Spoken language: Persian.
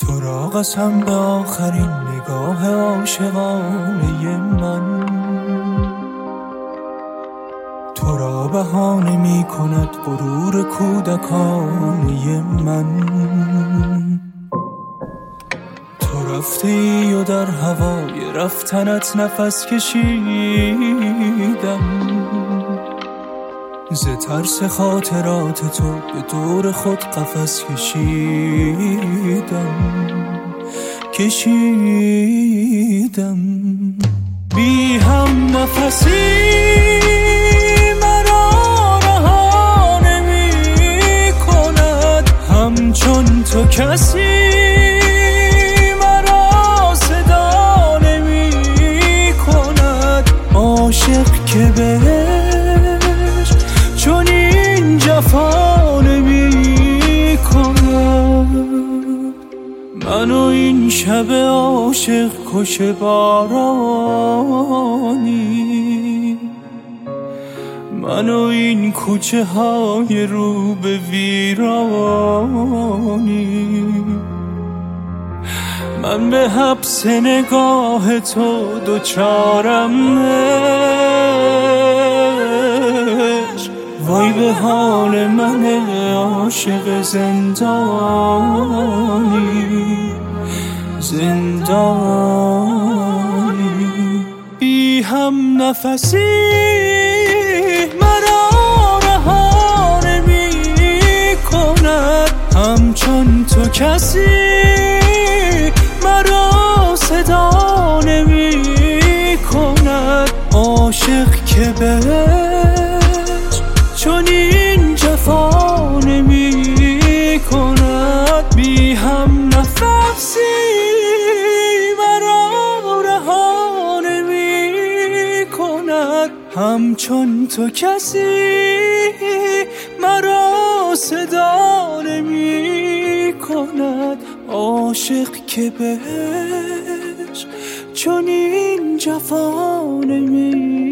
تو را قسم به آخرین نگاه عاشقانه من، تو را بهانه می کند غرور کودکانه من. تو رفته ای و در هوای رفتنت نفس کشیدم، ز ترس خاطرات تو به دور خود قفس کشیدم. بی هم نفسی مرا رها نمی کند، همچون تو کسی مرا صدا نمی کند. عاشق که بهش چون این جفا نمی کند. من و این شب عاشق کش بارانی، من و این کوچه های رو به ویرانی. من به حبس نگاه تو دوچارم عشق، وای به حال من عاشق زندانی. بی هم نفسی مرا رها نمی کند، همچون تو کسی مرا صدا نمی کند. عاشق که بهش چون این جفا نمی کند. بی هم نفسی مرا رها نمی کند، همچون تو کسی مرا صدا نمی کند. عاشق که بهش چون این جفا نمی